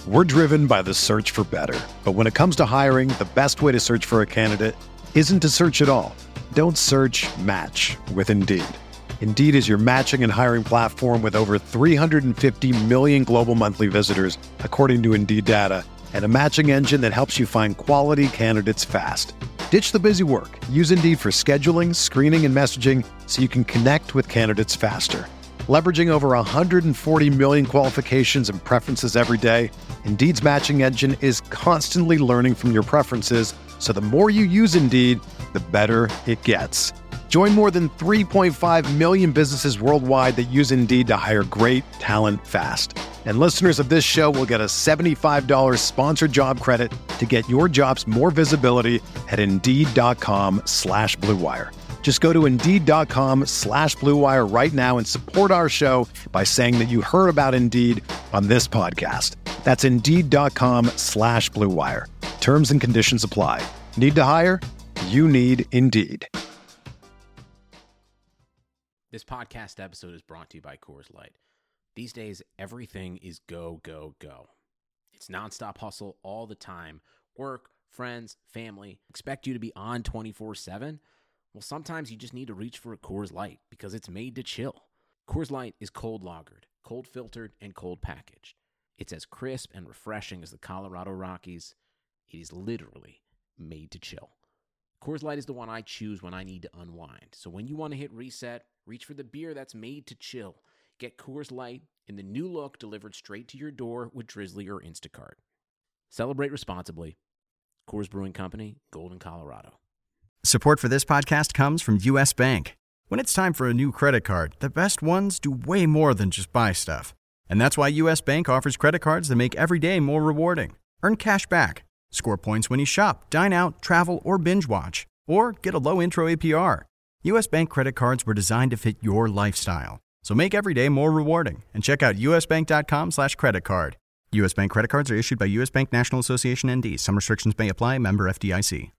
We're driven by the search for better. But when it comes to hiring, the best way to search for a candidate isn't to search at all. Don't search, match with Indeed. Indeed is your matching and hiring platform with over 350 million global monthly visitors, according to Indeed data, and a matching engine that helps you find quality candidates fast. Ditch the busy work. Use Indeed for scheduling, screening, and messaging so you can connect with candidates faster. Leveraging over 140 million qualifications and preferences every day, Indeed's matching engine is constantly learning from your preferences, so the more you use Indeed, the better it gets. Join more than 3.5 million businesses worldwide that use Indeed to hire great talent fast. And listeners of this show will get a $75 sponsored job credit to get your jobs more visibility at Indeed.com/Blue Wire. Just go to Indeed.com/Blue Wire right now and support our show by saying that you heard about Indeed on this podcast. That's Indeed.com/Blue Wire. Terms and conditions apply. Need to hire? You need Indeed. This podcast episode is brought to you by Coors Light. These days, everything is go, go, go. It's nonstop hustle all the time. Work, friends, family, expect you to be on 24/7. Well, sometimes you just need to reach for a Coors Light because it's made to chill. Coors Light is cold lagered, cold filtered, and cold packaged. It's as crisp and refreshing as the Colorado Rockies. It is literally made to chill. Coors Light is the one I choose when I need to unwind. So when you want to hit reset, reach for the beer that's made to chill. Get Coors Light in the new look delivered straight to your door with Drizzly or Instacart. Celebrate responsibly. Coors Brewing Company, Golden, Colorado. Support for this podcast comes from U.S. Bank. When it's time for a new credit card, the best ones do way more than just buy stuff. And that's why U.S. Bank offers credit cards that make every day more rewarding. Earn cash back, score points when you shop, dine out, travel, or binge watch, or get a low intro APR. U.S. Bank credit cards were designed to fit your lifestyle. So make every day more rewarding and check out usbank.com/credit card. U.S. Bank credit cards are issued by U.S. Bank National Association ND. Some restrictions may apply. Member FDIC.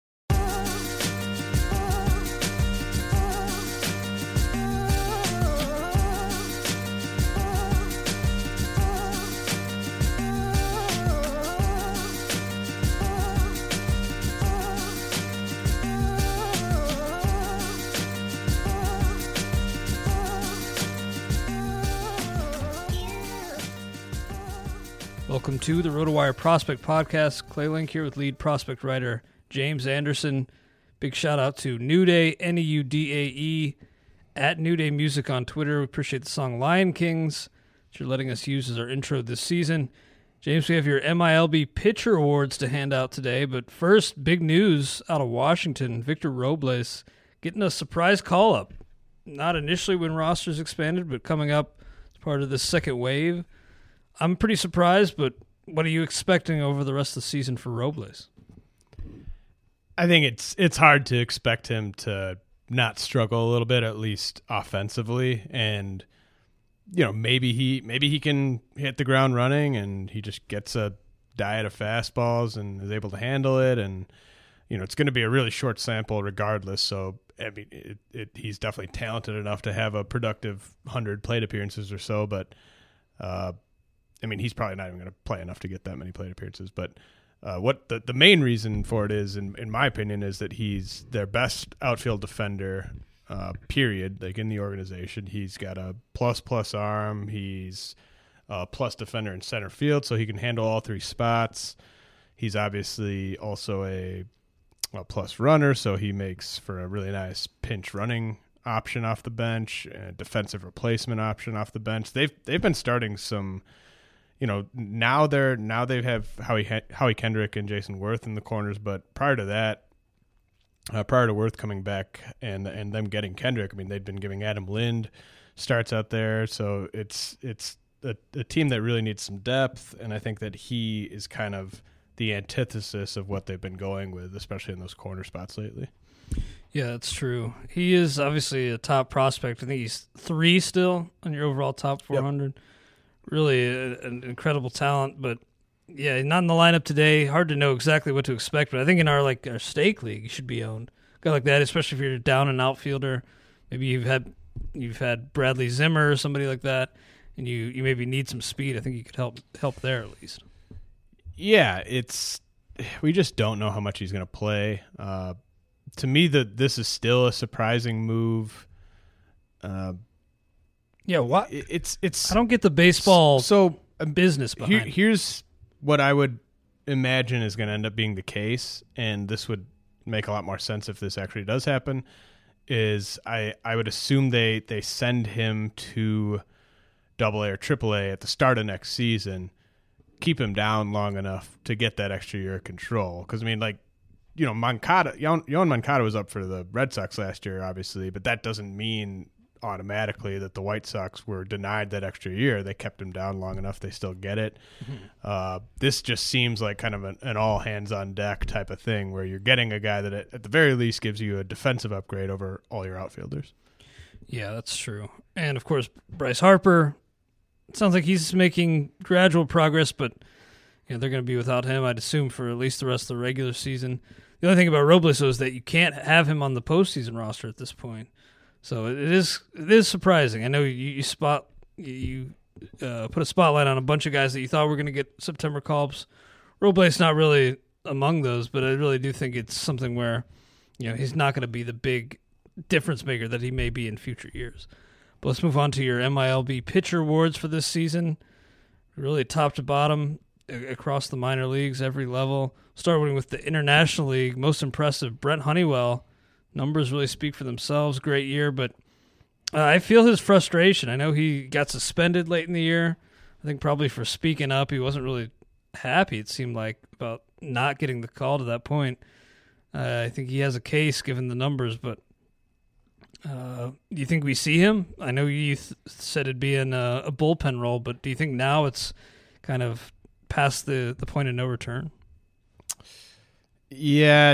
Welcome to the RotoWire Prospect Podcast. Clay Link here with lead prospect writer James Anderson. Big shout out to New Day, Neudae, at New Day Music on Twitter. We appreciate the song Lion Kings that you're letting us use as our intro this season. James, we have your MILB Pitcher Awards to hand out today, but first, big news out of Washington. Victor Robles getting a surprise call-up. Not initially when rosters expanded, but coming up as part of the second wave. I'm pretty surprised, but what are you expecting over the rest of the season for Robles? I think it's hard to expect him to not struggle a little bit, at least offensively, and maybe he can hit the ground running and he just gets a diet of fastballs and is able to handle it, and it's going to be a really short sample regardless. So I mean, he's definitely talented enough to have a productive 100 plate appearances or so, but he's probably not even going to play enough to get that many plate appearances. But what the main reason for it is, in my opinion, is that he's their best outfield defender, period, like in the organization. He's got a plus arm. He's a plus defender in center field, so he can handle all three spots. He's obviously also a plus runner, so he makes for a really nice pinch running option off the bench, a defensive replacement option off the bench. They've been starting some. Now they have Howie Kendrick and Jason Worth in the corners, but prior to that, prior to Worth coming back and them getting Kendrick, I mean, they'd been giving Adam Lind starts out there, so it's a team that really needs some depth, and I think that he is kind of the antithesis of what they've been going with, especially in those corner spots lately. Yeah, that's true. He is obviously a top prospect. I think he's 3 still on your overall top 400. Yep. Really an incredible talent, but yeah, not in the lineup today. Hard to know exactly what to expect, but I think in our stake league, you should be owned. A guy like that, especially if you're down an outfielder. Maybe you've had Bradley Zimmer or somebody like that, and you maybe need some speed. I think you could help there at least. Yeah, we just don't know how much he's going to play. To me, this is still a surprising move. Yeah, what? It's I don't get the baseball business behind it. Here's what I would imagine is going to end up being the case, and this would make a lot more sense if this actually does happen, is I would assume they send him to AA or AAA at the start of next season, keep him down long enough to get that extra year of control. Because, I mean, like, you know, Yohan Moncada was up for the Red Sox last year, obviously, but that doesn't mean automatically that the White Sox were denied that extra year. They kept him down long enough. They still get it. Mm-hmm. This just seems like kind of an all hands on deck type of thing where you're getting a guy that at the very least gives you a defensive upgrade over all your outfielders. Yeah, that's true. And of course, Bryce Harper, it sounds like he's making gradual progress, but you know, they're going to be without him, I'd assume, for at least the rest of the regular season. The only thing about Robles is that you can't have him on the postseason roster at this point. So it is surprising. I know you put a spotlight on a bunch of guys that you thought were going to get September call-ups. Robles not really among those, but I really do think it's something where, you know, he's not going to be the big difference maker that he may be in future years. But let's move on to your MILB pitcher awards for this season. Really top to bottom across the minor leagues, every level. Starting with the International League, most impressive, Brent Honeywell. Numbers really speak for themselves. Great year, but I feel his frustration. I know he got suspended late in the year. I think probably for speaking up. He wasn't really happy, it seemed like, about not getting the call to that point. I think he has a case given the numbers, but do you think we see him? I know you said it'd be in a bullpen role, but do you think now it's kind of past the point of no return? Yeah,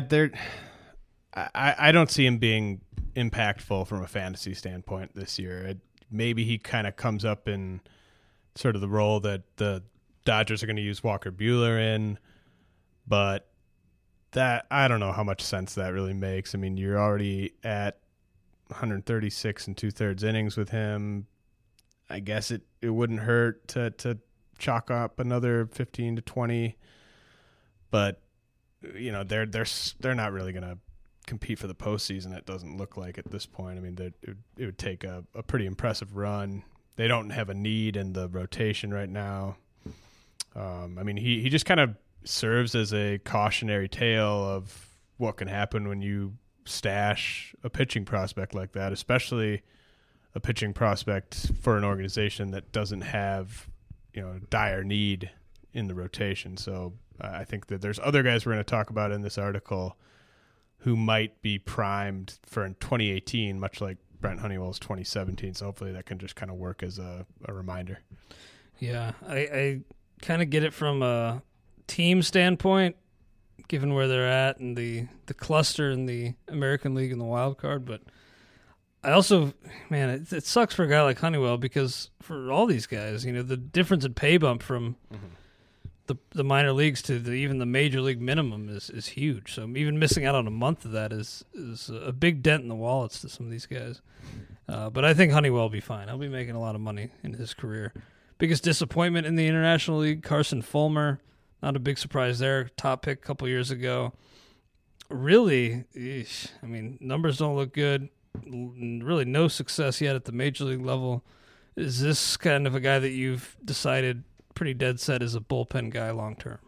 I don't see him being impactful from a fantasy standpoint this year. Maybe he kind of comes up in sort of the role that the Dodgers are going to use Walker Buehler in, but that I don't know how much sense that really makes. I mean, you're already at 136 and 2/3 innings with him. I guess it wouldn't hurt to chalk up another 15 to 20, but you know they're not really going to compete for the postseason. It doesn't look like at this point. I mean, it would take a pretty impressive run. They don't have a need in the rotation right now. I mean, he just kind of serves as a cautionary tale of what can happen when you stash a pitching prospect like that, especially a pitching prospect for an organization that doesn't have, you know, dire need in the rotation. So I think that there's other guys we're going to talk about in this article who might be primed for in 2018, much like Brent Honeywell's 2017. So hopefully that can just kind of work as a reminder. Yeah, I kind of get it from a team standpoint, given where they're at and the cluster in the American League and the wild card. But I also, man, it sucks for a guy like Honeywell because for all these guys, you know, the difference in pay bump from the minor leagues to even the major league minimum is huge. So even missing out on a month of that is a big dent in the wallets to some of these guys. But I think Honeywell will be fine. He'll be making a lot of money in his career. Biggest disappointment in the International League, Carson Fulmer. Not a big surprise there. Top pick a couple years ago. Really, I mean, numbers don't look good. Really no success yet at the major league level. Is this kind of a guy that you've decided pretty dead set as a bullpen guy long term?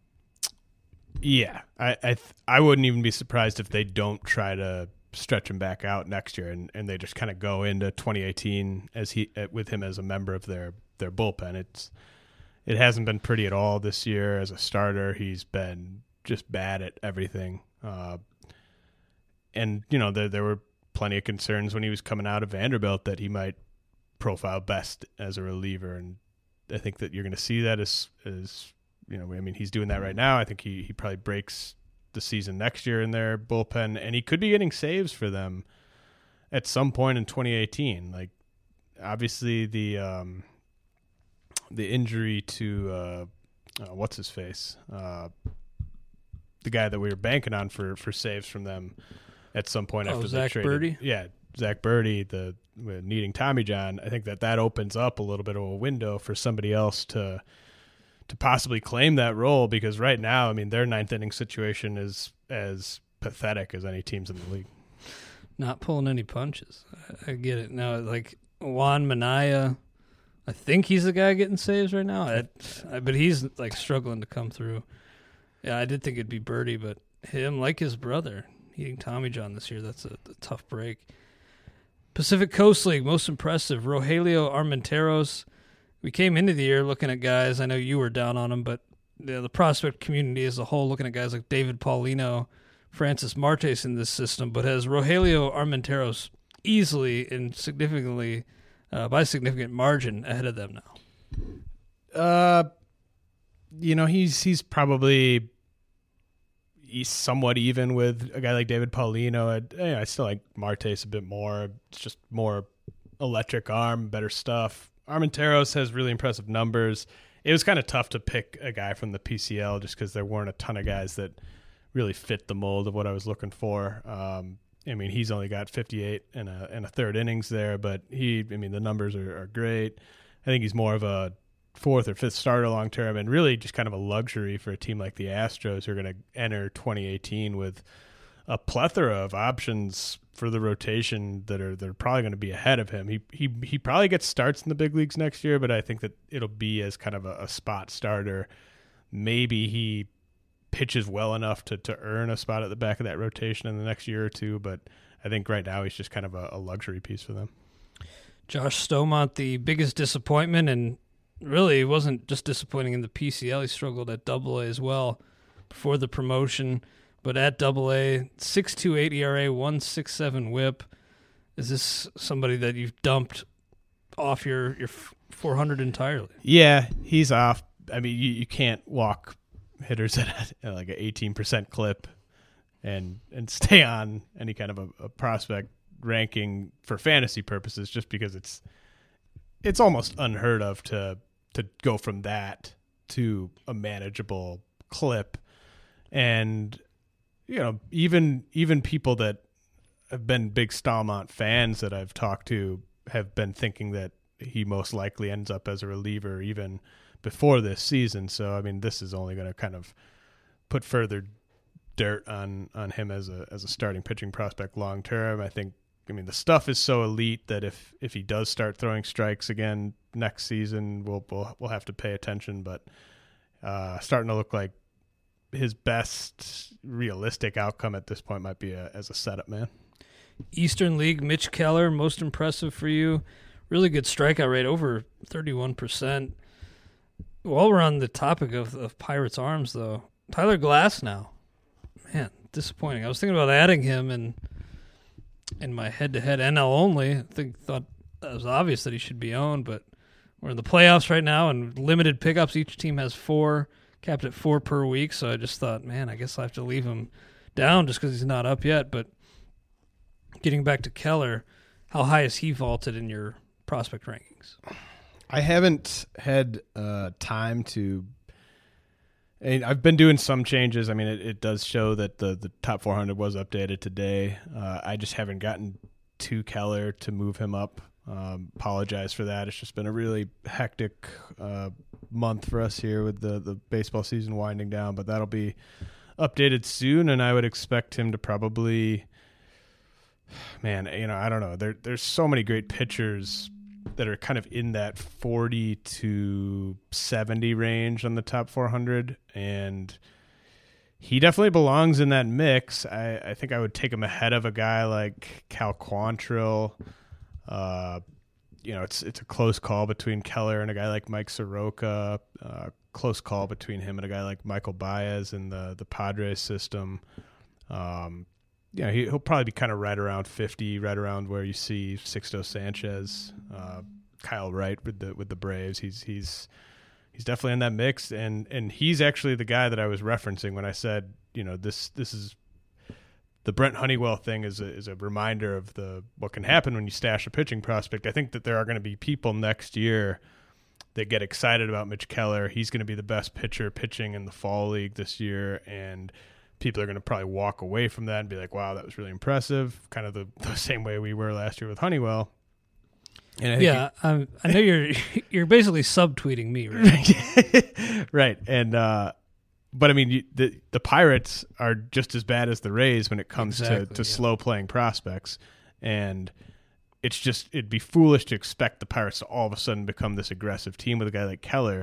Yeah, I wouldn't even be surprised if they don't try to stretch him back out next year and they just kind of go into 2018 with him as a member of their bullpen. It hasn't been pretty at all this year as a starter. He's been just bad at everything. And, you know, there were plenty of concerns when he was coming out of Vanderbilt that he might profile best as a reliever. And I think that you're going to see that as you know, I mean, he's doing that right now. I think he probably breaks the season next year in their bullpen, and he could be getting saves for them at some point in 2018. Like, obviously the injury to what's his face, the guy that we were banking on for saves from them at some point after Zach they traded. Birdie? Yeah, Zach Birdie, needing Tommy John. I think that opens up a little bit of a window for somebody else to possibly claim that role, because right now, I mean, their ninth inning situation is as pathetic as any teams in the league. Not pulling any punches. I get it. Now, like Juan Minaya, I think he's the guy getting saves right now, but he's like struggling to come through. Yeah, I did think it'd be Birdie, but him, like his brother, eating Tommy John this year, that's a tough break. Pacific Coast League, most impressive, Rogelio Armenteros. We came into the year looking at guys, I know you were down on him, but the prospect community as a whole looking at guys like David Paulino, Francis Martes in this system, but has Rogelio Armenteros easily and significantly, by significant margin, ahead of them now? He's probably somewhat even with a guy like David Paulino. I still like Martes a bit more. It's just more electric arm, better stuff. Armenteros has really impressive numbers. It was kind of tough to pick a guy from the PCL just because there weren't a ton of guys that really fit the mold of what I was looking for. I mean, he's only got 58 and a third innings there, but the numbers are great. I think he's more of a fourth or fifth starter long term, and really just kind of a luxury for a team like the Astros, who are going to enter 2018 with a plethora of options for the rotation that are probably going to be ahead of him. He probably gets starts in the big leagues next year, but I think that it'll be as kind of a spot starter. Maybe he pitches well enough to earn a spot at the back of that rotation in the next year or two, but I think right now he's just kind of a luxury piece for them. Josh Stomont, the biggest disappointment, and really, it wasn't just disappointing in the PCL. He struggled at Double-A as well before the promotion. But at Double-A, 6.28 ERA, 1.67 WHIP. Is this somebody that you've dumped off your 400 entirely? Yeah, he's off. I mean, you can't walk hitters at like an 18% clip and stay on any kind of a prospect ranking for fantasy purposes, just because it's almost unheard of to go from that to a manageable clip. And even people that have been big Stalmont fans that I've talked to have been thinking that he most likely ends up as a reliever even before this season. So I mean, this is only going to kind of put further dirt on him as a starting pitching prospect long term. I mean, the stuff is so elite that if he does start throwing strikes again next season, we'll have to pay attention. But starting to look like his best realistic outcome at this point might be as a setup man. Eastern League, Mitch Keller, most impressive for you. Really good strikeout rate, over 31%. While we're on the topic of Pirates arms, though, Tyler Glasnow, man, disappointing. I was thinking about adding him in my head-to-head NL only. Thought it was obvious that he should be owned, but we're in the playoffs right now and limited pickups. Each team has 4, capped at 4 per week. So I just thought, man, I guess I have to leave him down just because he's not up yet. But getting back to Keller, how high has he vaulted in your prospect rankings? I haven't had time to. I've been doing some changes. I mean, it does show that the top 400 was updated today. I just haven't gotten to Keller to move him up. Apologize for that. It's just been a really hectic month for us here with the baseball season winding down, but that'll be updated soon, and I would expect him to probably, man, I don't know. There's so many great pitchers that are kind of in that 40 to 70 range on the top 400, and he definitely belongs in that mix. I think I would take him ahead of a guy like Cal Quantrill. It's a close call between Keller and a guy like Mike Soroka. Close call between him and a guy like Michael Baez in the Padres system. He'll probably be kind of right around 50, right around where you see Sixto Sanchez, Kyle Wright with the Braves. He's definitely in that mix, and he's actually the guy that I was referencing when I said, this is the Brent Honeywell thing is a reminder of what can happen when you stash a pitching prospect. I think that there are going to be people next year that get excited about Mitch Keller. He's going to be the best pitcher pitching in the fall league this year, and people are going to probably walk away from that and be like, wow, that was really impressive, kind of the same way we were last year with Honeywell. And I know you're basically subtweeting me, right? right. And but I mean, the Pirates are just as bad as the Rays when it comes to slow playing prospects, and it'd be foolish to expect the Pirates to all of a sudden become this aggressive team with a guy like Keller.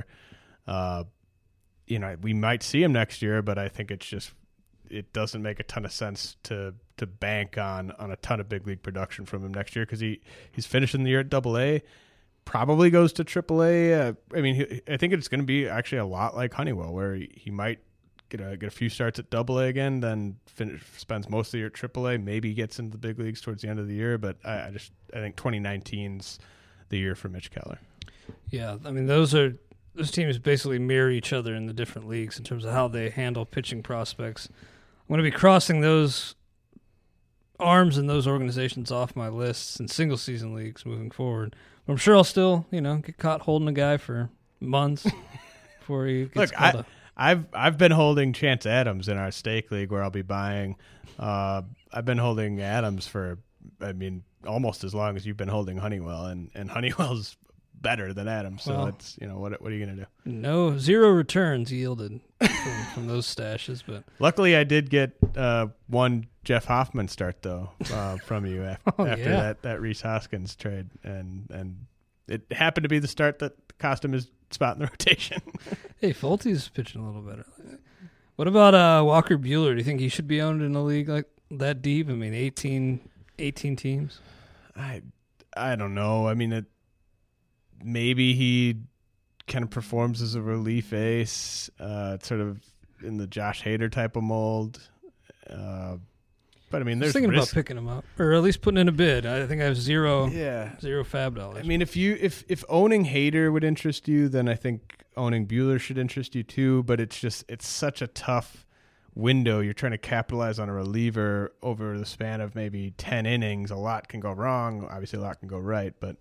We might see him next year, but I think it doesn't make a ton of sense to bank on a ton of big league production from him next year, because he's finishing the year at AA, probably goes to AAA. I think it's going to be actually a lot like Honeywell, where he might get a few starts at AA again, then spends most of the year at AAA, maybe gets into the big leagues towards the end of the year. But I think 2019's the year for Mitch Keller. Yeah, I mean those teams basically mirror each other in the different leagues in terms of how they handle pitching prospects. I'm going to be crossing those arms and those organizations off my lists in single season leagues moving forward. But I'm sure I'll still, get caught holding a guy for months before he gets called up. I've been holding Chance Adams in our stake league where I'll be buying. I've been holding Adams for, almost as long as you've been holding Honeywell, and Honeywell's better than Adams. So it's what are you going to do? Zero returns yielded from those stashes, but luckily I did get one Jeff Hoffman start though from you after that Rhys Hoskins trade, and it happened to be the start that cost him his spot in the rotation. Hey, Fultie's pitching a little better. What about Walker Buehler? Do you think he should be owned in a league like that deep? 18 teams. I don't know. Maybe he kind of performs as a relief ace, sort of in the Josh Hader type of mold. But there's thinking risk. about picking him up, or at least putting in a bid. I think I have zero fab dollars. If owning Hader would interest you, then I think owning Buehler should interest you too. But it's such a tough window. You're trying to capitalize on a reliever over the span of maybe 10 innings. A lot can go wrong. Obviously, a lot can go right. But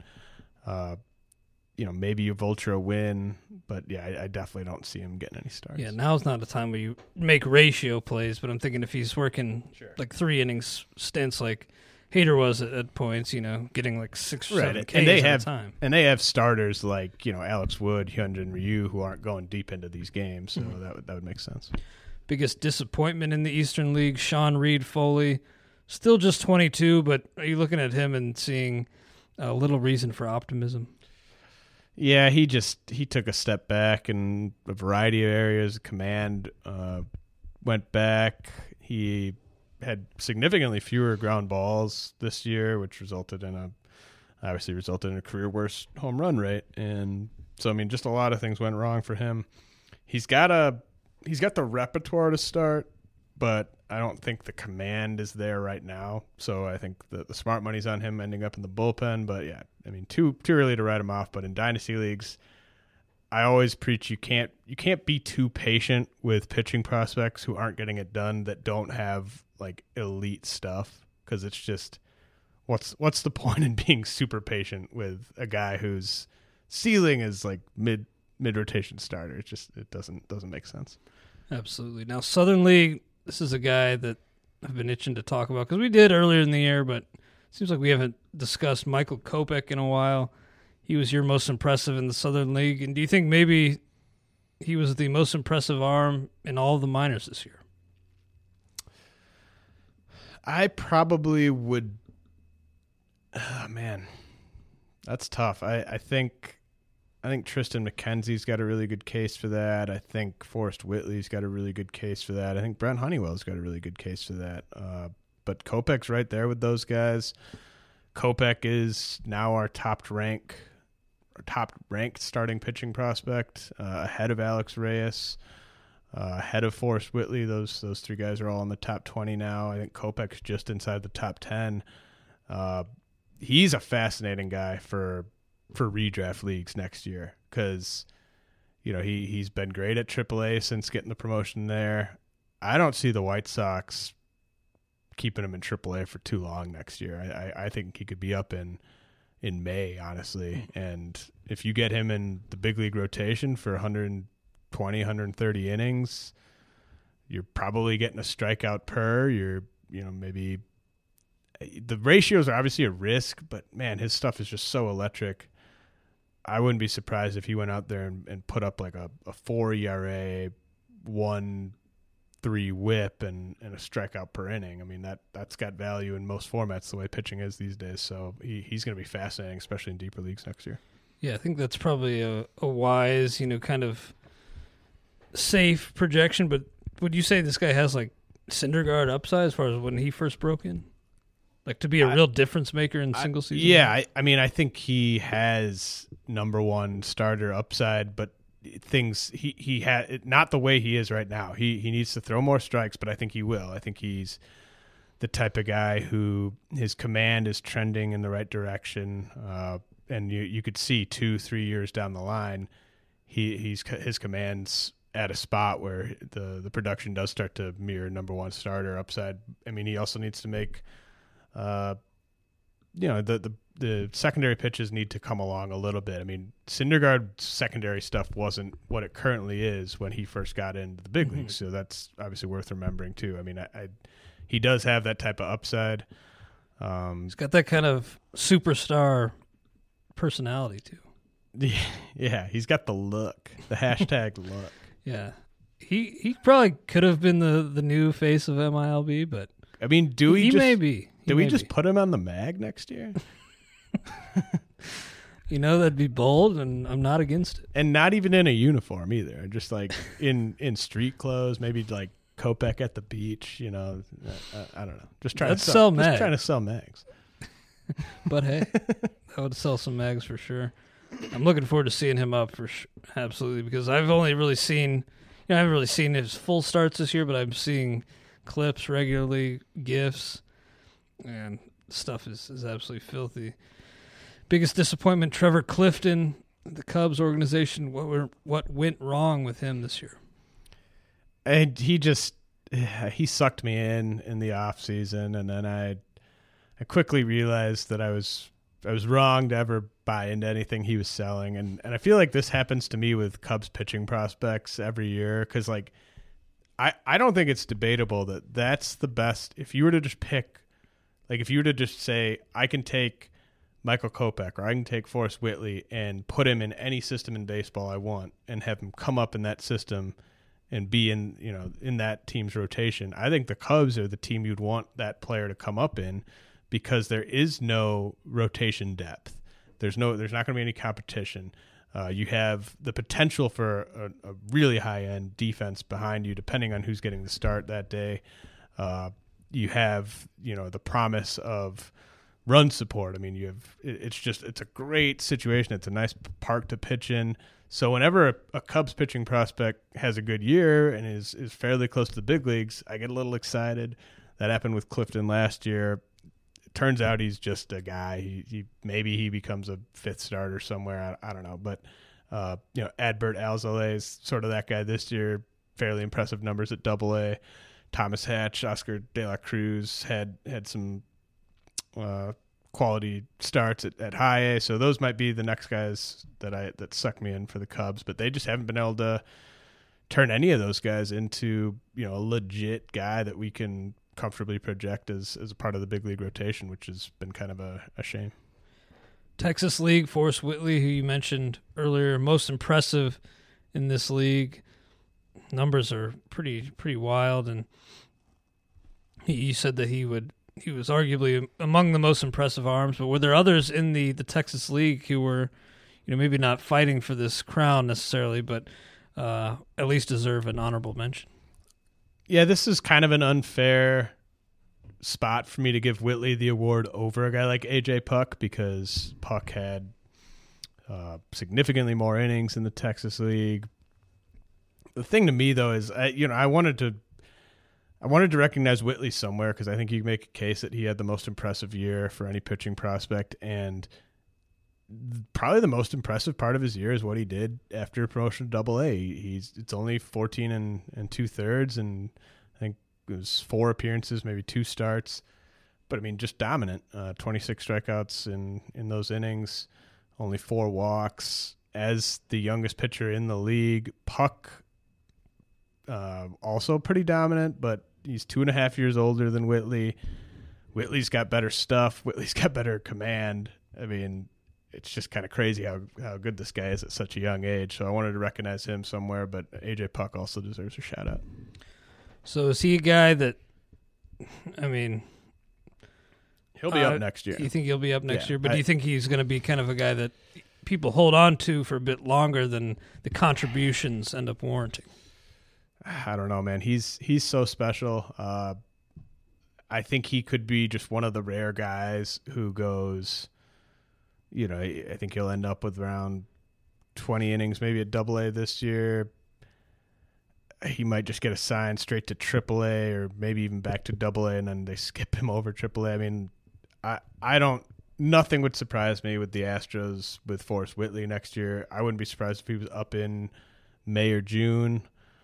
maybe you vulture a win, but I definitely don't see him getting any starts. Yeah, now's not a time where you make ratio plays, but I'm thinking if he's working like 3 innings stints like Hader was at points, getting like 6 or 7 Ks at a time. And they have starters like, Alex Wood, Hyunjin Ryu, who aren't going deep into these games, so that would make sense. Biggest disappointment in the Eastern League, Sean Reed-Foley, still just 22, but are you looking at him and seeing a little reason for optimism? Yeah, he took a step back in a variety of areas. Command went back. He had significantly fewer ground balls this year, which resulted in a career worst home run rate. And so, just a lot of things went wrong for him. He's got the repertoire to start, but I don't think the command is there right now. So I think the smart money's on him ending up in the bullpen. But yeah, too early to write him off. But in dynasty leagues, I always preach you can't be too patient with pitching prospects who aren't getting it done, that don't have like elite stuff, because it's just what's the point in being super patient with a guy whose ceiling is like mid rotation starter? It doesn't make sense. Absolutely. Now Southern League. This is a guy that I've been itching to talk about because we did earlier in the year, but it seems like we haven't discussed Michael Kopech in a while. He was your most impressive in the Southern League. And do you think maybe he was the most impressive arm in all of the minors this year? I probably would. Oh, man, that's tough. I think Tristan McKenzie's got a really good case for that. I think Forrest Whitley's got a really good case for that. I think Brent Honeywell's got a really good case for that. But Kopech's right there with those guys. Kopech is now our top ranked starting pitching prospect, ahead of Alex Reyes, ahead of Forrest Whitley. Those 3 guys are all in the top 20 now. I think Kopech's just inside the top 10. He's a fascinating guy for redraft leagues next year, because he's been great at AAA since getting the promotion there. I don't see the White Sox keeping him in AAA for too long next year. I think he could be up in May, honestly. And if you get him in the big league rotation for 120, 130 innings, you're probably getting a strikeout per. You're maybe the ratios are obviously a risk, but man, his stuff is just so electric. I wouldn't be surprised if he went out there and put up like a 4 ERA, 1.3 whip, and a strikeout per inning. I mean, that's got value in most formats the way pitching is these days. So he's going to be fascinating, especially in deeper leagues next year. Yeah, I think that's probably a wise, kind of safe projection. But would you say this guy has like Syndergaard upside as far as when he first broke in? Like to be a real difference maker in single season? Yeah, I mean, I think he has number one starter upside, but things he had not the way he is right now. He needs to throw more strikes, but I think he will. I think he's the type of guy who his command is trending in the right direction, and you could see 2-3 years down the line, his command's at a spot where the production does start to mirror number one starter upside. I mean, he also needs to make. The secondary pitches need to come along a little bit. I mean, Syndergaard's secondary stuff wasn't what it currently is when he first got into the big leagues, so that's obviously worth remembering too. I mean, he does have that type of upside. He's got that kind of superstar personality too. Yeah, he's got the look, the hashtag look. Yeah, he probably could have been the new face of MILB, but I mean, do we just put him on the mag next year? That'd be bold, and I'm not against it. And not even in a uniform either. Just like in street clothes, maybe like Kopech at the beach. I don't know. Just trying to sell mags. Just trying to sell mags. But hey, I would sell some mags for sure. I'm looking forward to seeing him up for sure, absolutely, because I've only really seen, I haven't really seen his full starts this year, but I'm seeing clips regularly, GIFs, and stuff is absolutely filthy. Biggest disappointment, Trevor Clifton, the Cubs organization. What went wrong with him this year? And he sucked me in the off season, and then I quickly realized that I was wrong to ever buy into anything he was selling, and I feel like this happens to me with Cubs pitching prospects every year, because like I don't think it's debatable that that's the best. If you were to just pick, like if you were to just say I can take Michael Kopech or I can take Forrest Whitley and put him in any system in baseball I want and have him come up in that system and be in that team's rotation, I think the Cubs are the team you'd want that player to come up in, because there is no rotation depth. There's not going to be any competition. You have the potential for a really high-end defense behind you, depending on who's getting the start that day. You have, the promise of run support. I mean, it's a great situation. It's a nice park to pitch in. So whenever a Cubs pitching prospect has a good year and is fairly close to the big leagues, I get a little excited. That happened with Clifton last year. Turns out he's just a guy. Maybe he becomes a fifth starter somewhere. I don't know. But Adbert Alzolay is sort of that guy this year. Fairly impressive numbers at AA. Thomas Hatch, Oscar De La Cruz had some quality starts at high A. So those might be the next guys that suck me in for the Cubs. But they just haven't been able to turn any of those guys into a legit guy that we can comfortably project as a part of the big league rotation, which has been kind of a shame. Texas League, Forrest Whitley, who you mentioned earlier, most impressive in this league. Numbers are pretty wild, and you said that he was arguably among the most impressive arms, but were there others in the Texas League who were, maybe not fighting for this crown necessarily, but at least deserve an honorable mention? Yeah, this is kind of an unfair spot for me to give Whitley the award over a guy like A.J. Puck, because Puck had significantly more innings in the Texas League. The thing to me, though, is I wanted to recognize Whitley somewhere, because I think you can make a case that he had the most impressive year for any pitching prospect, and probably the most impressive part of his year is what he did after promotion to AA. It's only 14 and 2/3, and I think it was 4 appearances, maybe 2 starts. But I mean, just dominant. 26 strikeouts in those innings, only 4 walks. As the youngest pitcher in the league, Puck also pretty dominant, but he's 2.5 years older than Whitley. Whitley's got better stuff. Whitley's got better command. I mean, it's just kind of crazy how good this guy is at such a young age. So I wanted to recognize him somewhere, but AJ Puck also deserves a shout out. So is he a guy that, I mean, he'll be up next year. You think he'll be up next year? But do I you think he's going to be kind of a guy that people hold on to for a bit longer than the contributions end up warranting? I don't know, man. He's so special. I think he could be just one of the rare guys who goes, you know, I think he'll end up with around 20 innings, maybe at AA this year. He might just get assigned straight to AAA or maybe even back to AA, and then they skip him over AAA. I mean, nothing would surprise me with the Astros with Forrest Whitley next year. I wouldn't be surprised if he was up in May or June.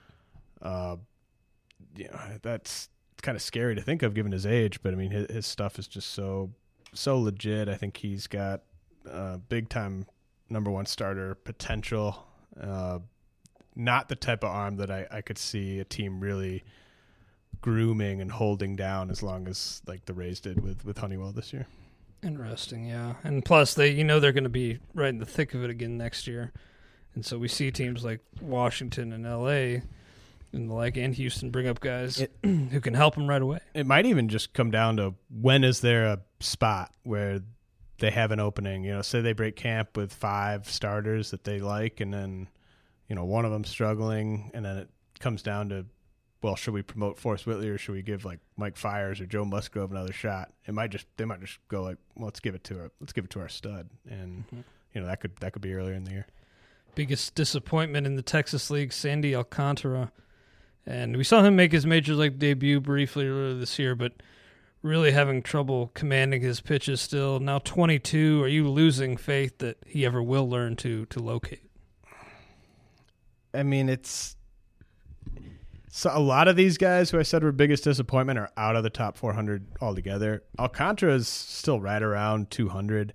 You know, that's kind of scary to think of given his age, but I mean, his stuff is just so legit. I think he's got big time number one starter potential. Not the type of arm that I could see a team really grooming and holding down as long as like the Rays did with Honeywell this year. Interesting, yeah. And plus, they're going to be right in the thick of it again next year. And so we see teams like Washington and L.A. and Houston bring up guys who can help them right away. It might even just come down to when is there a spot where they have an opening. You know, say they break camp with 5 starters that they like, and then, you know, one of them struggling, and then it comes down to, well, should we promote Forrest Whitley or should we give like Mike Fiers or Joe Musgrove another shot? They might just go like, well, let's give it to our stud, and you know, that could be earlier in the year. Biggest disappointment in the Texas League, Sandy Alcantara. And we saw him make his major league debut briefly earlier this year, but really having trouble commanding his pitches still. Now 22, are you losing faith that he ever will learn to locate? I mean, so a lot of these guys who I said were biggest disappointment are out of the top 400 altogether. Alcantara is still right around 200,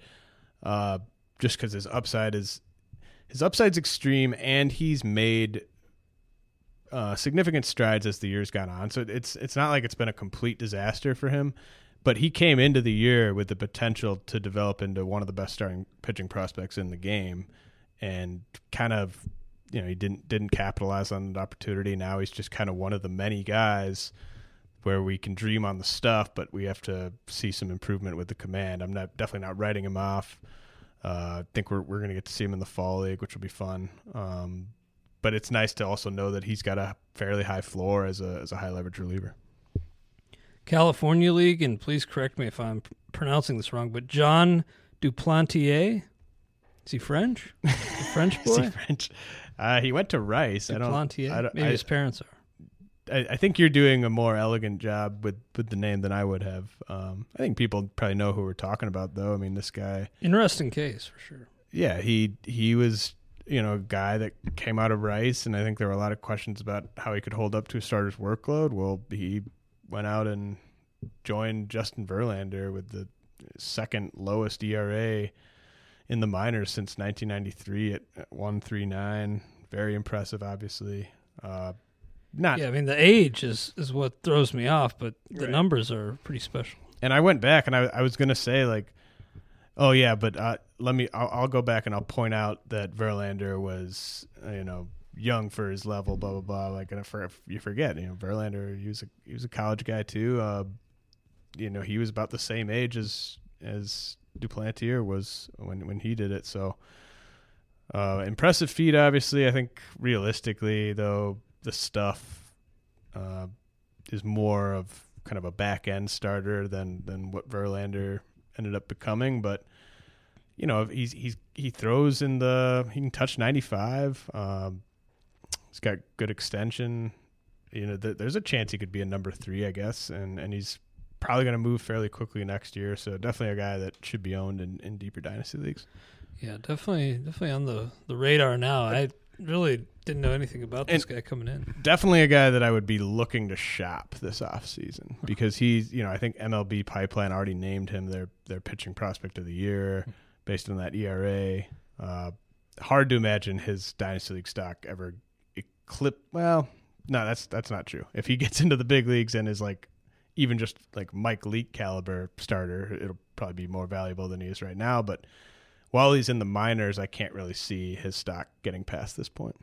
just because his upside's extreme, and he's made significant strides as the years gone on. So it's not like it's been a complete disaster for him, but he came into the year with the potential to develop into one of the best starting pitching prospects in the game, and kind of, you know, he didn't capitalize on the opportunity. Now he's just kind of one of the many guys where we can dream on the stuff, but we have to see some improvement with the command. I'm definitely not writing him off. I think we're going to get to see him in the fall league, which will be fun. But it's nice to also know that he's got a fairly high floor as a high leverage reliever. California League, and please correct me if I'm pronouncing this wrong, but John Duplantier, is he French? A French boy? Is he French? He went to Rice. Duplantier? Maybe his parents are. I think you're doing a more elegant job with the name than I would have. I think people probably know who we're talking about, though. I mean, this guy. Interesting case, for sure. Yeah, he was, you know, a guy that came out of Rice, and I think there were a lot of questions about how he could hold up to a starter's workload. Well, he went out and joined Justin Verlander with the second lowest ERA in the minors since 1993 at 1.39. Very impressive, obviously. I mean, the age is what throws me off, but the numbers are pretty special. And I went back, and I was going to say, like, oh, yeah, but I'll go back and I'll point out that Verlander was, you know, young for his level, blah, blah, blah. Like, and if you forget, you know, Verlander, he was a college guy too. You know, he was about the same age as Duplantier was when he did it. So impressive feat, obviously. I think realistically, though, the stuff is more of kind of a back end starter than what Verlander ended up becoming. But you know, he throws he can touch 95. He's got good extension. You know, there's a chance he could be a number 3, I guess, and he's probably going to move fairly quickly next year. So definitely a guy that should be owned in deeper dynasty leagues. Yeah, definitely on the radar now. I really didn't know anything about this guy coming in. Definitely a guy that I would be looking to shop this offseason because he's, you know, I think MLB Pipeline already named him their pitching prospect of the year based on that ERA. Hard to imagine his dynasty league stock ever eclipse. Well, no, that's not true. If he gets into the big leagues and is like even just like Mike Leake caliber starter, it'll probably be more valuable than he is right now. But while he's in the minors, I can't really see his stock getting past this point.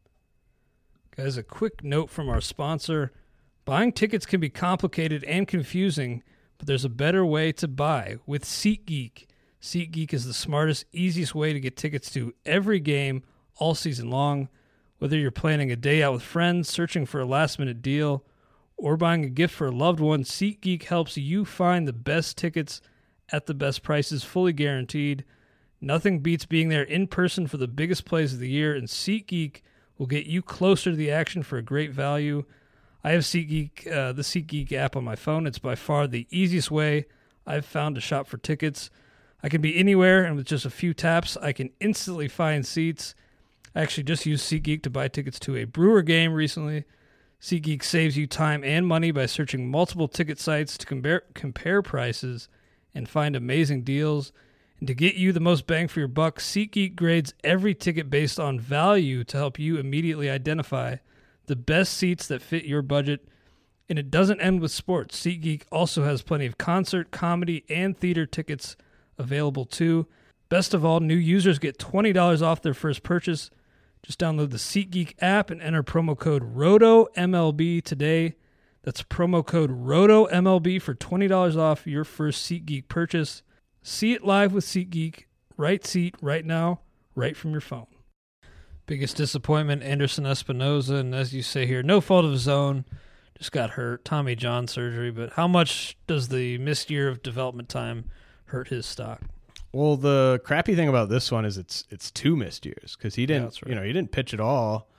Guys, a quick note from our sponsor. Buying tickets can be complicated and confusing, but there's a better way to buy with SeatGeek. SeatGeek is the smartest, easiest way to get tickets to every game all season long. Whether you're planning a day out with friends, searching for a last-minute deal, or buying a gift for a loved one, SeatGeek helps you find the best tickets at the best prices, fully guaranteed. Nothing beats being there in person for the biggest plays of the year, and SeatGeek will get you closer to the action for a great value. I have SeatGeek, the SeatGeek app on my phone. It's by far the easiest way I've found to shop for tickets. I can be anywhere, and with just a few taps, I can instantly find seats. I actually just used SeatGeek to buy tickets to a Brewer game recently. SeatGeek saves you time and money by searching multiple ticket sites to compare prices and find amazing deals. And to get you the most bang for your buck, SeatGeek grades every ticket based on value to help you immediately identify the best seats that fit your budget. And it doesn't end with sports. SeatGeek also has plenty of concert, comedy, and theater tickets available too. Best of all, new users get $20 off their first purchase. Just download the SeatGeek app and enter promo code ROTOMLB today. That's promo code ROTOMLB for $20 off your first SeatGeek purchase. See it live with SeatGeek. Right seat, right now, right from your phone. Biggest disappointment, Anderson Espinoza, and as you say here, no fault of his own. Just got hurt, Tommy John surgery, but how much does the missed year of development time hurt his stock? Well, the crappy thing about this one is it's 2 missed years because he didn't, right. He didn't pitch at all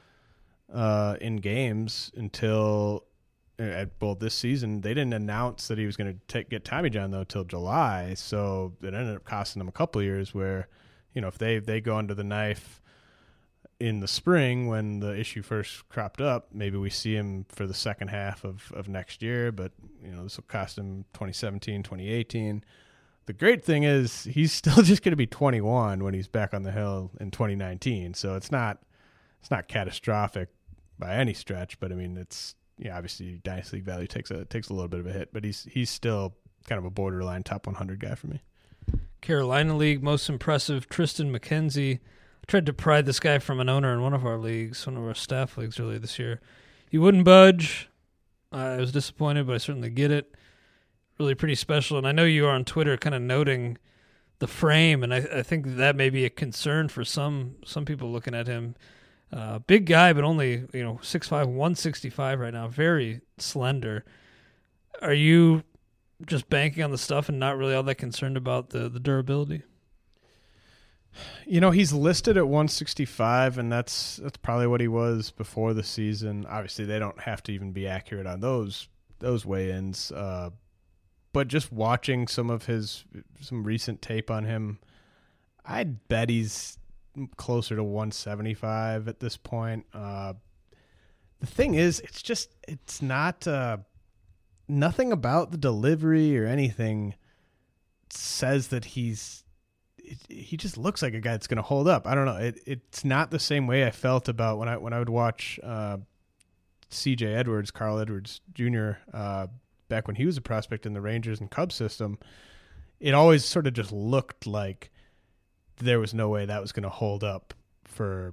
in games until this season. They didn't announce that he was going to get Tommy John though till July, so it ended up costing them a couple of years. Where, if they go under the knife in the spring when the issue first cropped up, maybe we see him for the second half of next year. But this will cost him 2017, 2018. The great thing is he's still just going to be 21 when he's back on the hill in 2019. So it's not catastrophic by any stretch, but I mean, it's, obviously Dynasty League value takes a little bit of a hit, but he's still kind of a borderline top 100 guy for me. Carolina League, most impressive, Tristan McKenzie. I tried to pry this guy from an owner in one of our leagues, one of our staff leagues earlier this year. He wouldn't budge. I was disappointed, but I certainly get it. Really pretty special, and I know you are on Twitter kind of noting the frame, and I think that may be a concern for some people looking at him. Big guy, but only 6'5", 165 right now, very slender. Are you just banking on the stuff and not really all that concerned about the durability? He's listed at 165, and that's probably what he was before the season. Obviously, they don't have to even be accurate on those weigh-ins. But just watching some recent tape on him, I'd bet he's closer to 175 at this point. The thing is, it's not nothing about the delivery or anything says that he just looks like a guy that's going to hold up. I don't know. It's not the same way I felt about when I would watch C.J. Edwards, Carl Edwards Jr., back when he was a prospect in the Rangers and Cubs system. It always sort of just looked like there was no way that was going to hold up for,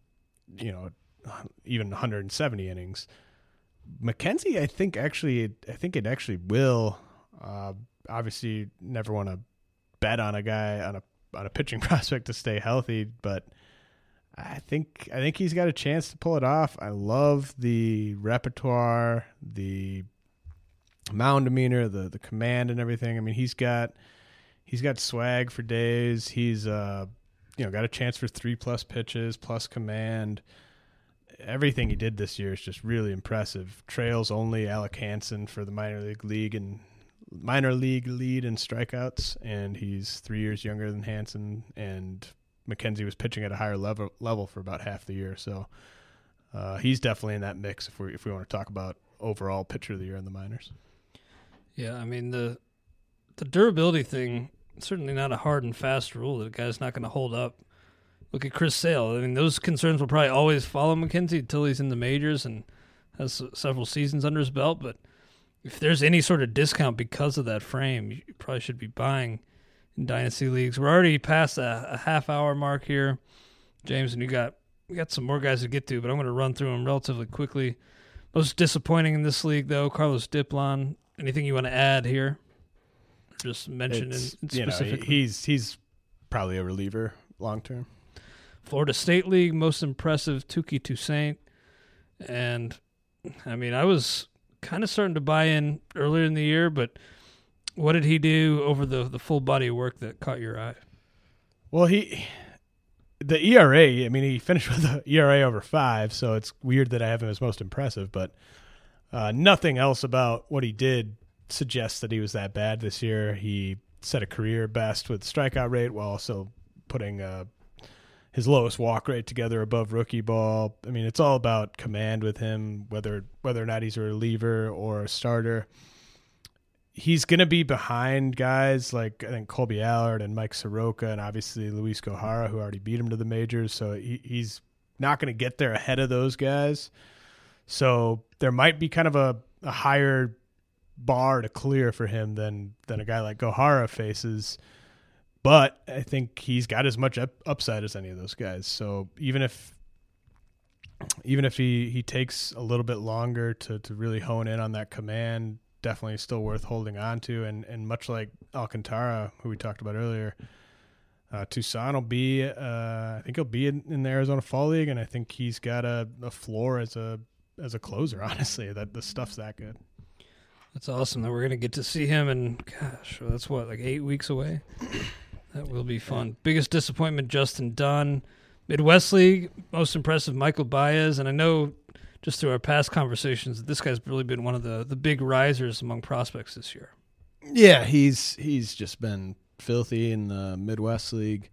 even 170 innings. McKenzie, I think it actually will. Obviously, never want to bet on a guy on a pitching prospect to stay healthy, but I think he's got a chance to pull it off. I love the repertoire, the mound demeanor, the command and everything. I mean, he's got swag for days. He's got a chance for 3+ pitches plus command. Everything he did this year is just really impressive. Trails only Alec Hansen for the minor league lead in strikeouts, and he's 3 years younger than Hansen. And McKenzie was pitching at a higher level for about half the year, so he's definitely in that mix if we want to talk about overall pitcher of the year in the minors. Yeah, I mean, the durability thing, certainly not a hard and fast rule that a guy's not going to hold up. Look at Chris Sale. I mean, those concerns will probably always follow McKenzie until he's in the majors and has several seasons under his belt. But if there's any sort of discount because of that frame, you probably should be buying in dynasty leagues. We're already past a half-hour mark here, James, and we got some more guys to get to, but I'm going to run through them relatively quickly. Most disappointing in this league, though, Carlos Diplon. Anything you want to add here? Just mention it specifically. He's probably a reliever long term. Florida State League, most impressive, Tuki Toussaint. And, I mean, I was kind of starting to buy in earlier in the year, but what did he do over the full body of work that caught your eye? Well, the ERA, I mean, he finished with an ERA over 5, so it's weird that I have him as most impressive, but nothing else about what he did suggests that he was that bad this year. He set a career best with strikeout rate while also putting his lowest walk rate together above rookie ball. I mean, it's all about command with him, whether or not he's a reliever or a starter. He's going to be behind guys like, I think, Colby Allard and Mike Soroka and obviously Luis Gohara, who already beat him to the majors. So he's not going to get there ahead of those guys. So there might be kind of a higher bar to clear for him than a guy like Gohara faces. But I think he's got as much upside as any of those guys. So even if he takes a little bit longer to really hone in on that command, definitely still worth holding on to. And much like Alcantara, who we talked about earlier, Toussaint will be, I think he'll be in the Arizona Fall League, and I think he's got a floor as a closer, honestly. That the stuff's that good. That's awesome that we're going to get to see him, and gosh, that's what, like 8 weeks away? That will be fun. Biggest disappointment, Justin Dunn. Midwest League, most impressive, Michael Baez. And I know just through our past conversations that this guy's really been one of the big risers among prospects this year. Yeah, he's just been filthy in the Midwest League.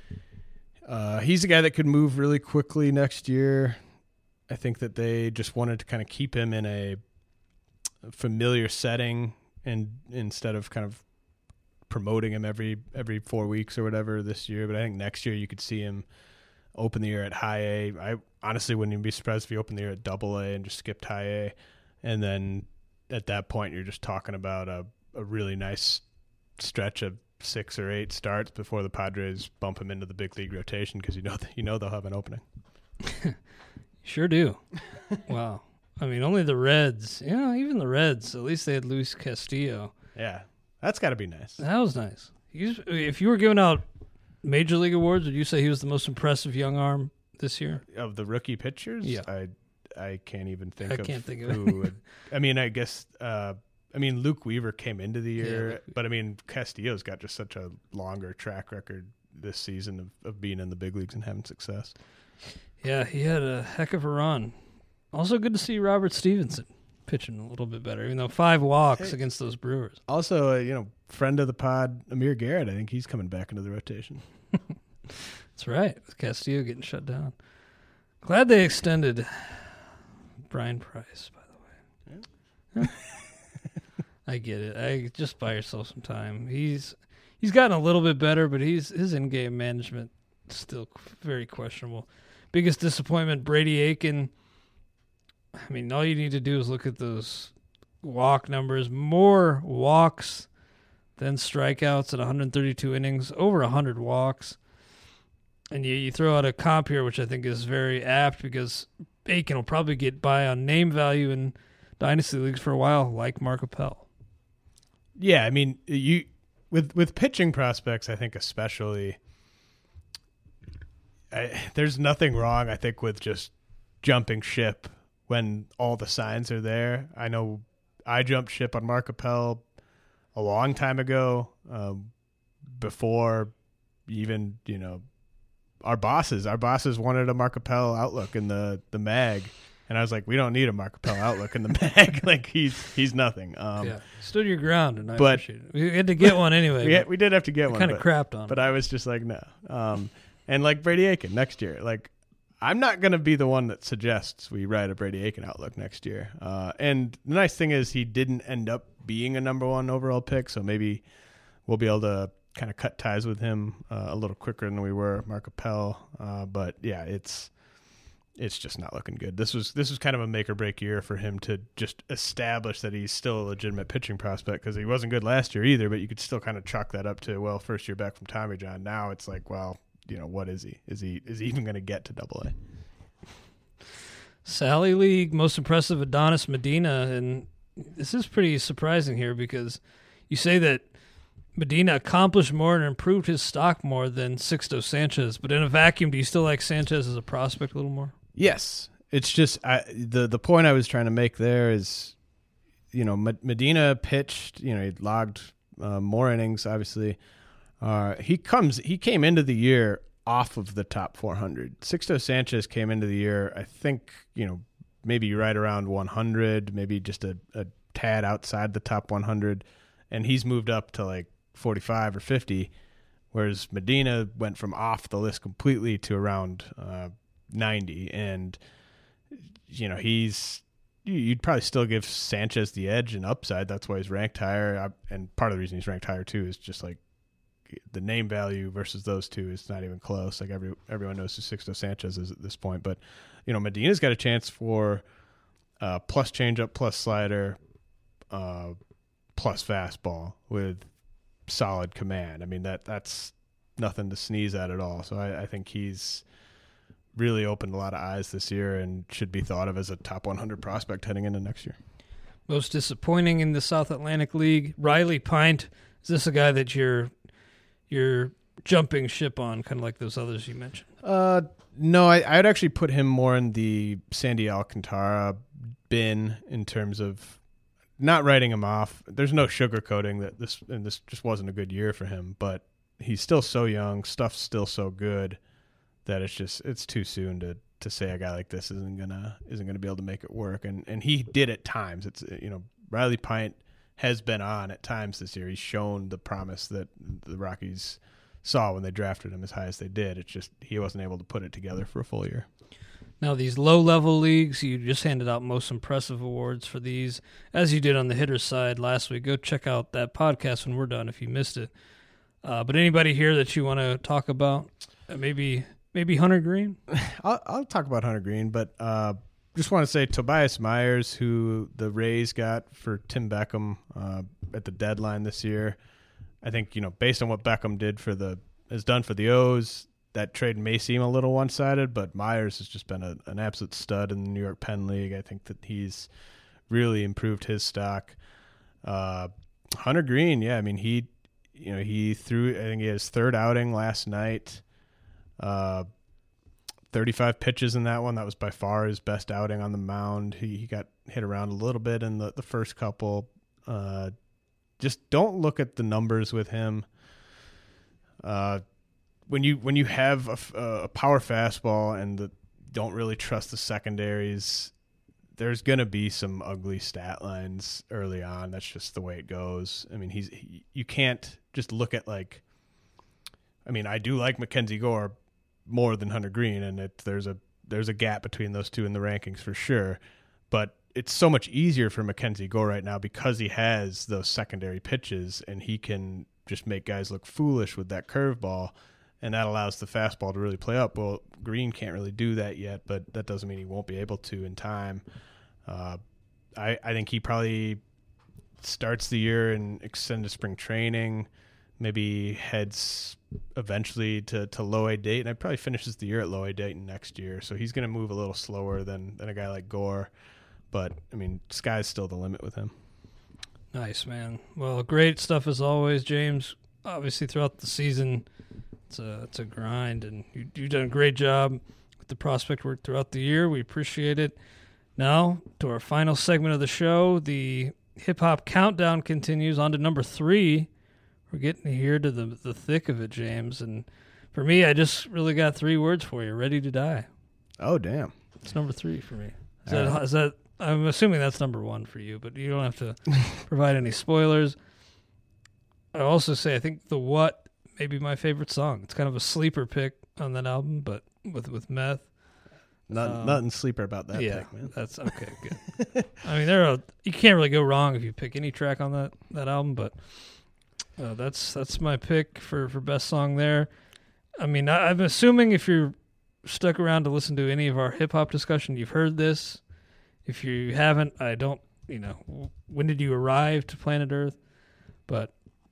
He's a guy that could move really quickly next year. I think that they just wanted to kind of keep him in a familiar setting and instead of kind of promoting him every 4 weeks or whatever this year. But I think next year you could see him open the year at high A. I honestly wouldn't even be surprised if he opened the year at double A and just skipped high A. And then at that point you're just talking about a really nice stretch of 6 or 8 starts before the Padres bump him into the big league rotation, because you know they'll have an opening. Sure do. Wow. I mean, only the Reds. Yeah, even the Reds. At least they had Luis Castillo. Yeah, that's got to be nice. That was nice. If you were giving out Major League awards, would you say he was the most impressive young arm this year? Of the rookie pitchers? Yeah. I can't even think of who would. I mean, I guess Luke Weaver came into the year, but I mean, Castillo's got just such a longer track record this season of being in the big leagues and having success. Yeah, he had a heck of a run. Also good to see Robert Stevenson pitching a little bit better, even though 5 walks against those Brewers. Also, friend of the pod, Amir Garrett, I think he's coming back into the rotation. That's right, with Castillo getting shut down. Glad they extended Brian Price, by the way. Yeah. I get it. Just buy yourself some time. He's gotten a little bit better, but his in-game management is still very questionable. Biggest disappointment, Brady Aiken. I mean, all you need to do is look at those walk numbers. More walks than strikeouts at 132 innings, over 100 walks. And you throw out a comp here, which I think is very apt, because Aiken will probably get by on name value in dynasty leagues for a while, like Mark Appel. Yeah, I mean, with pitching prospects, I think especially, there's nothing wrong, I think, with just jumping ship when all the signs are there. I know I jumped ship on Mark Appel a long time ago, before even, our bosses wanted a Mark Appel outlook in the mag. And I was like, we don't need a Mark Appel outlook in the mag. Like he's nothing. Stood your ground, and I appreciate it. We had to get one anyway. we did have to get one. Kind of crapped on. But I was just like, no. And like Brady Aiken next year, like I'm not going to be the one that suggests we write a Brady Aiken outlook next year. And the nice thing is he didn't end up being a number 1 overall pick, so maybe we'll be able to kind of cut ties with him a little quicker than we were Mark Appel. But yeah, it's just not looking good. This was kind of a make or break year for him to just establish that he's still a legitimate pitching prospect, because he wasn't good last year either, but you could still kind of chalk that up to, well, first year back from Tommy John. Now it's like, well, what is he? Is he even going to get to AA? Sally League, most impressive Adonis Medina, and this is pretty surprising here because you say that Medina accomplished more and improved his stock more than Sixto Sanchez, but in a vacuum, do you still like Sanchez as a prospect a little more? Yes. It's just the point I was trying to make there is, Medina pitched, he logged more innings, obviously. He came into the year off of the top 400. Sixto Sanchez came into the year, I think, maybe right around 100, maybe just a tad outside the top 100, and he's moved up to like 45 or 50, whereas Medina went from off the list completely to around 90. And you'd probably still give Sanchez the edge and upside. That's why he's ranked higher, and part of the reason he's ranked higher too is just like the name value versus those two is not even close. Like everyone knows who Sixto Sanchez is at this point, but Medina's got a chance for plus changeup, plus slider, plus fastball with solid command. I mean, that's nothing to sneeze at all. So I think he's really opened a lot of eyes this year and should be thought of as a top 100 prospect heading into next year. Most disappointing in the South Atlantic League, Riley Pint. Is this a guy that you're jumping ship on, kind of like those others you mentioned? No, I'd actually put him more in the Sandy Alcantara bin in terms of not writing him off. There's no sugarcoating that this just wasn't a good year for him, but he's still so young, stuff's still so good that it's too soon to say a guy like this isn't gonna be able to make it work. And he did at times. It's Riley Pint has been on at times this year. He's shown the promise that the Rockies saw when they drafted him as high as they did. It's just he wasn't able to put it together for a full year. Now, these low-level leagues, you just handed out most impressive awards for these, as you did on the hitters side last week. Go check out that podcast when we're done if you missed it. But anybody here that you want to talk about? Maybe Hunter Green? I'll talk about Hunter Green, but just want to say Tobias Myers, who the Rays got for Tim Beckham at the deadline this year. I think, based on what Beckham has done for the O's, that trade may seem a little one-sided, but Myers has just been an absolute stud in the New York Penn League. I think that he's really improved his stock. Hunter Green, yeah, I mean, he threw, I think he had his third outing last night. 35 pitches in that one. That was by far his best outing on the mound. He got hit around a little bit in the first couple. Just don't look at the numbers with him. When you have a power fastball and don't really trust the secondaries, there's going to be some ugly stat lines early on. That's just the way it goes. I mean, you can't just look at I do like Mackenzie Gore more than Hunter Green, and there's a gap between those two in the rankings for sure. But it's so much easier for Mackenzie Gore right now because he has those secondary pitches, and he can just make guys look foolish with that curveball, and that allows the fastball to really play up. Well, Green can't really do that yet, but that doesn't mean he won't be able to in time. I think he probably starts the year in extended spring training, maybe heads eventually to low A Dayton. And probably finishes the year at low A Dayton next year. So he's going to move a little slower than a guy like Gore. But, I mean, sky's still the limit with him. Nice, man. Well, great stuff as always, James. Obviously, throughout the season, it's a grind, and you've done a great job with the prospect work throughout the year. We appreciate it. Now, to our final segment of the show, the hip-hop countdown continues on to number 3. We're getting here to the thick of it, James. And for me, I just really got 3 words for you. Ready to Die. Oh, damn. It's number 3 for me. Is that I'm assuming that's number 1 for you, but you don't have to provide any spoilers. I also say I think The What may be my favorite song. It's kind of a sleeper pick on that album, but with Meth. Nothing sleeper about that pick, man. That's okay, good. I mean, you can't really go wrong if you pick any track on that album, but that's my pick for best song there. I mean, I'm assuming if you're stuck around to listen to any of our hip hop discussion, you've heard this. If you haven't, I don't, when did you arrive to planet Earth? But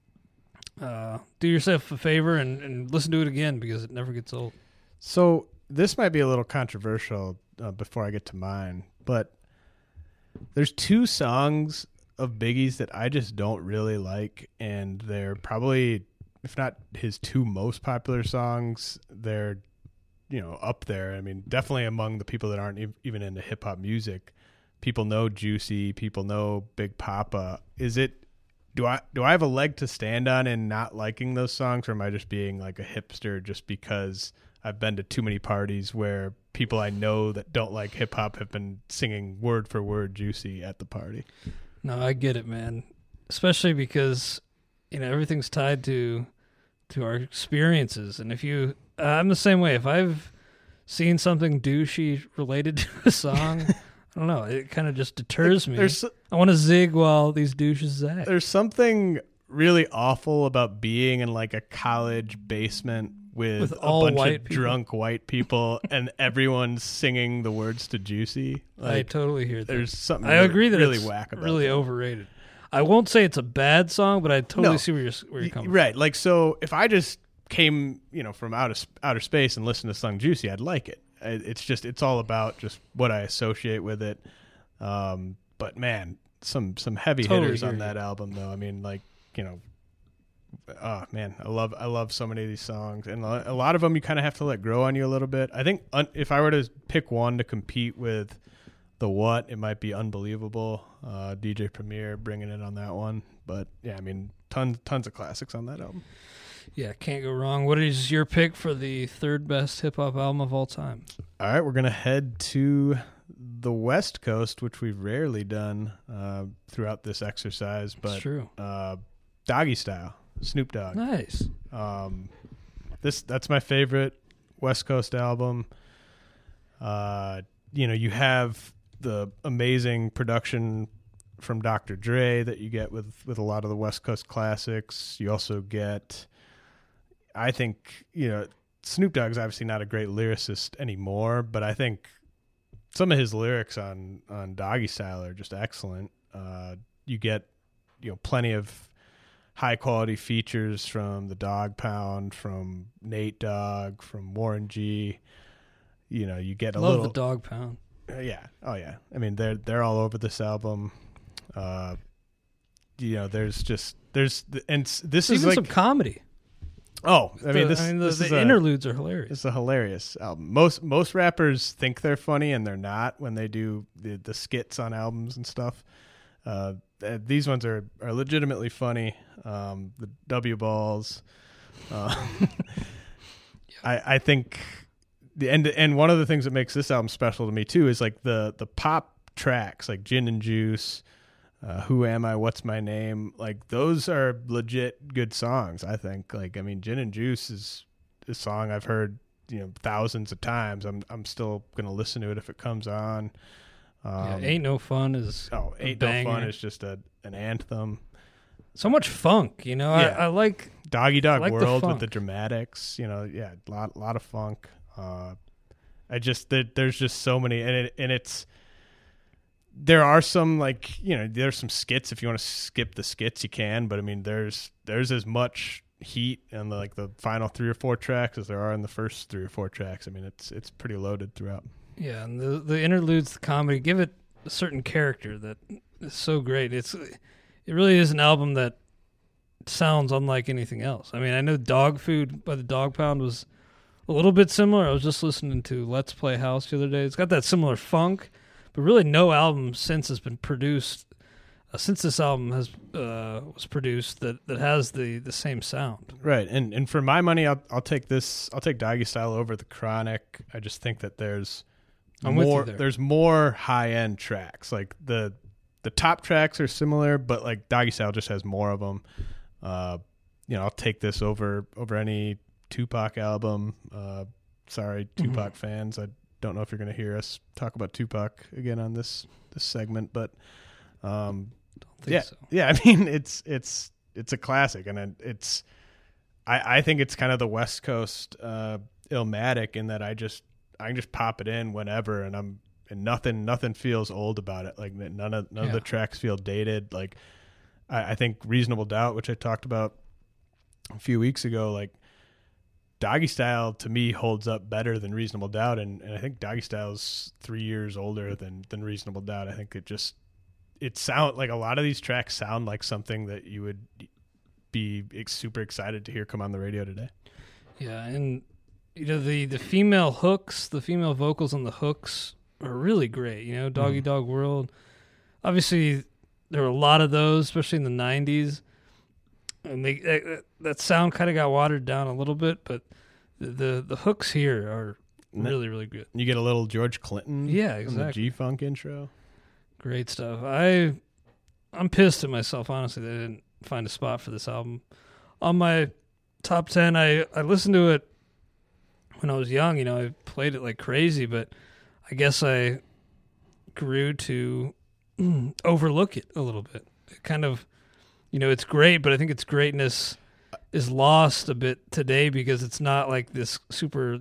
do yourself a favor and listen to it again because it never gets old. So this might be a little controversial before I get to mine, but there's 2 songs of Biggie's that I just don't really like, and they're probably, if not his 2 most popular songs, they're up there. I mean, definitely among the people that aren't even into hip hop music. People know Juicy, people know Big Papa. Do I have a leg to stand on in not liking those songs, or am I just being like a hipster just because I've been to too many parties where people I know that don't like hip hop have been singing word for word Juicy at the party? No, I get it, man. Especially because everything's tied to our experiences, and if I'm the same way. If I've seen something douchey related to a song, I don't know, it kind of just deters me. I want to zig while these douches zag. There's something really awful about being in like a college basement with a bunch of drunk white people and everyone's singing the words to Juicy. I totally hear that. There's something I agree that really it's whack about really that. Overrated. I won't say it's a bad song, but I totally see where you're coming from. Right. Like, so if I just came, from outer space and listened to song Juicy, I'd like it. It's all about just what I associate with it. But man, some heavy hitters on that album though. I mean, like, oh man, I love so many of these songs, and a lot of them you kind of have to let grow on you a little bit. I think if I were to pick one to compete with The What, it might be Unbelievable. DJ Premier bringing it on that one. But yeah, I mean, tons of classics on that album. Yeah, can't go wrong. What is your pick for the 3rd best hip-hop album of all time? All right, we're going to head to the West Coast, which we've rarely done throughout this exercise. But it's true. Doggy Style, Snoop Dogg. Nice. That's my favorite West Coast album. You have the amazing production from Dr. Dre that you get with a lot of the West Coast classics. You also get, I think, Snoop Dogg's obviously not a great lyricist anymore, but I think some of his lyrics on Doggy Style are just excellent. You get, plenty of high quality features from the Dog Pound, from Nate Dogg, from Warren G. You get Love the Dog Pound. Yeah. Oh yeah. I mean, they're all over this album. There's this even is like some comedy. Oh, the interludes are hilarious. It's a hilarious album. Most rappers think they're funny and they're not when they do the skits on albums and stuff. These ones are legitimately funny. The W balls. I think the end, and one of the things that makes this album special to me too is like the pop tracks like Gin and Juice, Who Am I, What's My Name, like those are legit good songs. I think, like, I mean, Gin and Juice is a song I've heard thousands of times. I'm still gonna listen to it if it comes on. Ain't No Fun is Ain't No Fun is just an anthem. So much funk, Yeah. I like Doggy Dog like World the with the dramatics, a lot of funk. There's just so many, there are some, like, there's some skits. If you want to skip the skits, you can, but I mean, there's as much heat in the final 3 or 4 tracks as there are in the first 3 or 4 tracks. I mean, it's pretty loaded throughout. Yeah, and the interludes, the comedy, give it a certain character that is so great. It really is an album that sounds unlike anything else. I mean, I know Dog Food by the Dog Pound was a little bit similar. I was just listening to Let's Play House the other day. It's got that similar funk, but really no album since has been produced, since this album was produced, that has the same sound. Right, and for my money, I'll take Doggy Style over The Chronic. I just think that there's more high end tracks. Like the top tracks are similar, but like Doggy Style just has more of them. I'll take this over any Tupac album. Sorry, Tupac fans. I don't know if you're going to hear us talk about Tupac again on this segment, but don't think so. Yeah. I mean, it's a classic, and I think it's kind of the West Coast Illmatic in that pop it in whenever, and nothing feels old about it. Like none of the tracks feel dated. Like I think Reasonable Doubt, which I talked about a few weeks ago, like Doggy Style to me holds up better than Reasonable Doubt, and I think Doggy Style's 3 years older than Reasonable Doubt. I think it sound like a lot of these tracks sound like something that you would be super excited to hear come on the radio today. Yeah, and the female hooks, the female vocals on the hooks are really great. Doggy Dog World. Obviously, there were a lot of those, especially in the 90s. And that sound kind of got watered down a little bit, but the hooks here are really, really good. You get a little George Clinton, exactly. The G-Funk intro. Great stuff. I'm pissed at myself, honestly, that I didn't find a spot for this album. On my top 10, I listened to it when I was young. I played it like crazy, but I guess I grew to overlook it a little bit. It kind of... it's great, but I think its greatness is lost a bit today because it's not like this super,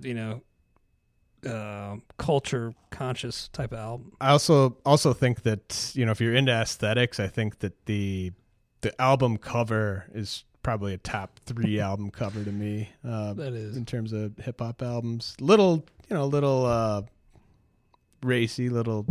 culture conscious type of album. I also think that, if you're into aesthetics, I think that the album cover is probably a top 3 album cover to me. That is. In terms of hip hop albums. Little racy, little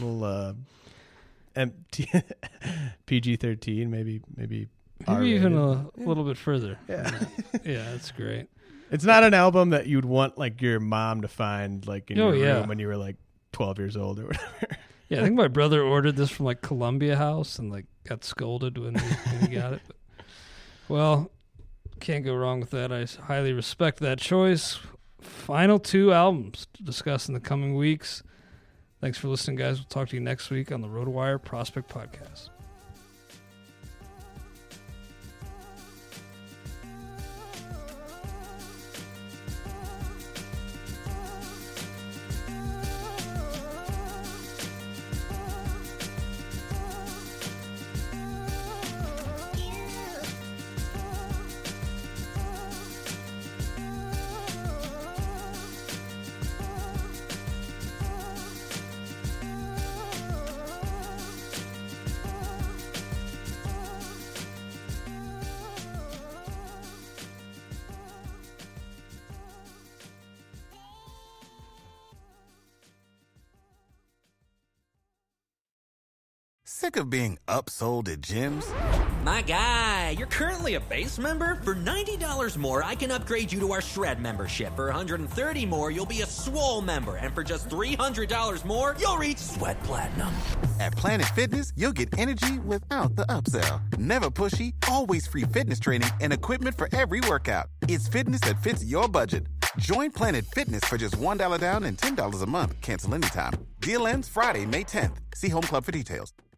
PG-13, maybe even a little bit further. Yeah, that's great. It's not an album that you'd want like your mom to find like in your room when you were like 12 years old or whatever. Yeah, I think my brother ordered this from like Columbia House and like got scolded when he got it. But, well, can't go wrong with that. I highly respect that choice. Final 2 albums to discuss in the coming weeks. Thanks for listening, guys. We'll talk to you next week on the RotoWire Prospect Podcast. Sick of being upsold at gyms? My guy, you're currently a base member? For $90 more, I can upgrade you to our Shred membership. For $130 more, you'll be a Swole member. And for just $300 more, you'll reach Sweat Platinum. At Planet Fitness, you'll get energy without the upsell. Never pushy, always free fitness training and equipment for every workout. It's fitness that fits your budget. Join Planet Fitness for just $1 down and $10 a month. Cancel anytime. Deal ends Friday, May 10th. See Home Club for details.